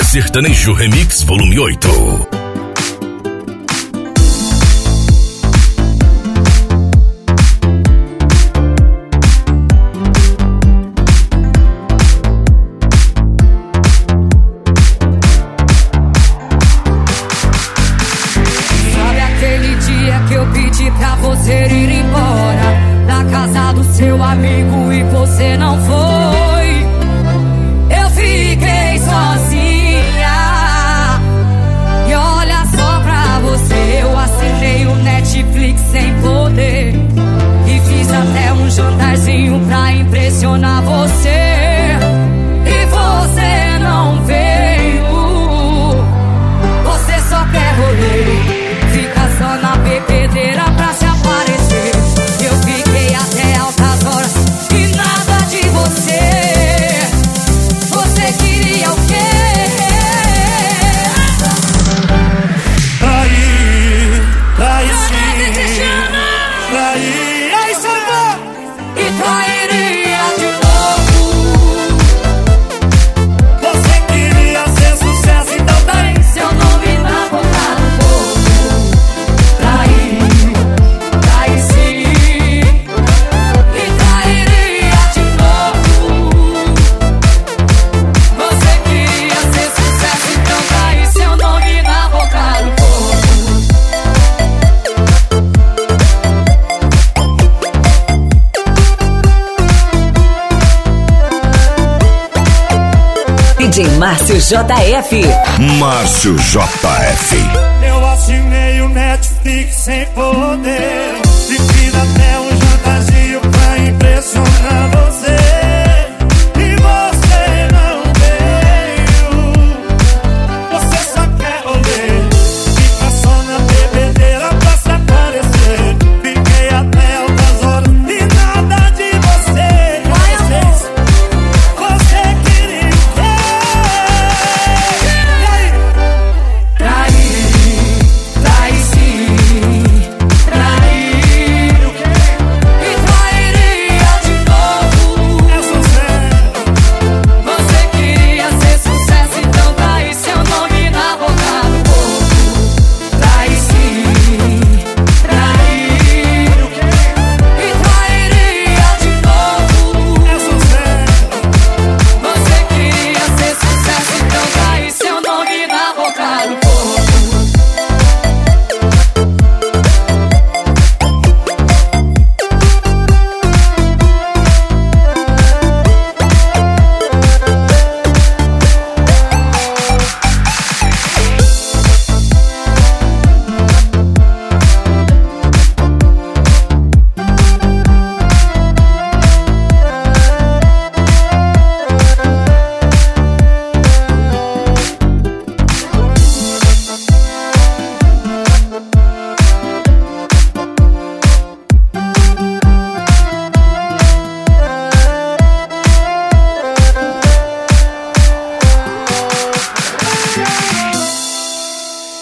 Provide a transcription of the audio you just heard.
Sertanejo Remix Volume 8. Sabe aquele dia que eu pedi pra você ir embora da casa do seu amigo e você não foi? Eu fiquei sozinha e olha só pra você, eu assinei o Netflix sem poder e fiz até um jantarzinho pra impressionar você. E você não veio, você só quer rolê, fica só na bebedeira pra se aparecer. Eu fiquei até altas horas e nada de você. Você queria o quê? Trair sim, trair. Aí, Samba! E trairia de novo. Você queria ser sucesso, então tá aí. Seu nome na boca do povo. Trair sim. E trairia de novo. Você queria ser sucesso, então tá aí. Seu nome na boca do povo. DJ Márcio JF. Márcio JF. Eu assinei o Netflix sem poder